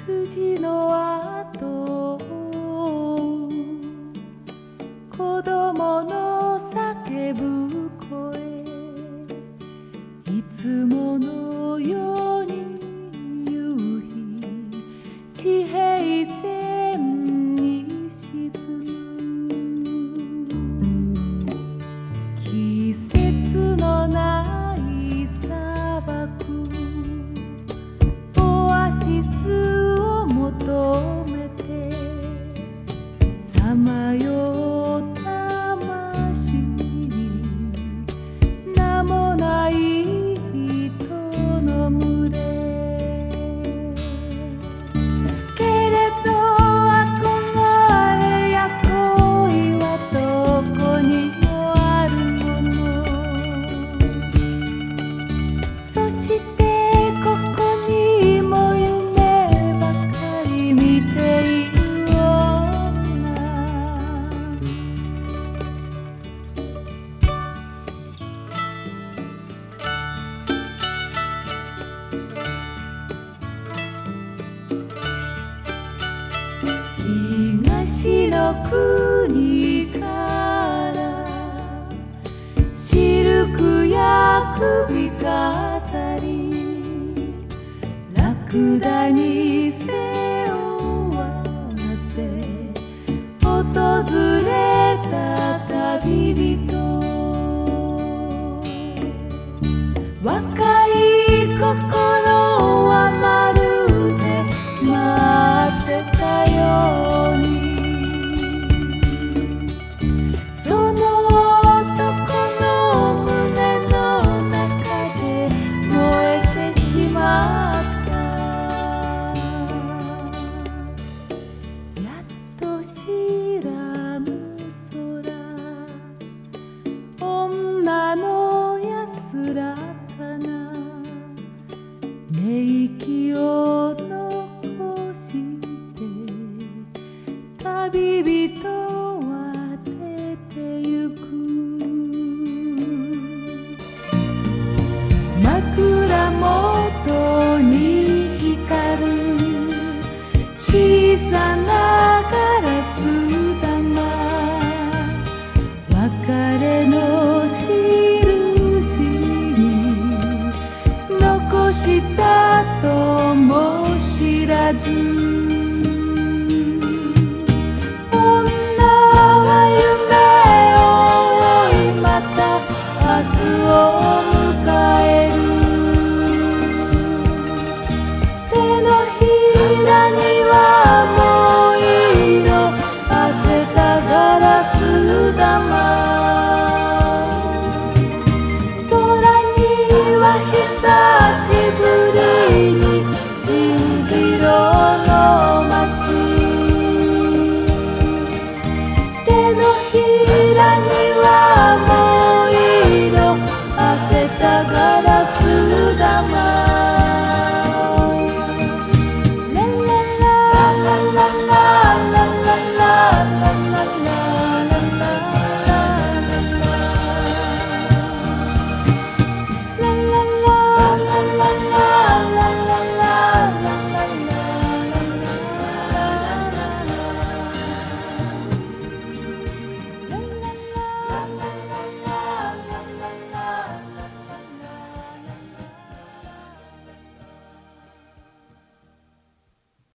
羊の後を子供の叫ぶ声、いつものように夕日地平線に沈む。季節のない砂漠、オアシスを求めてさまよう魂に、名もない人の群れ。けれど憧れや恋はどこにもあるもの。そしてここにも夢ばかり見ている女。東の国からシルクや首飾り、ラクダに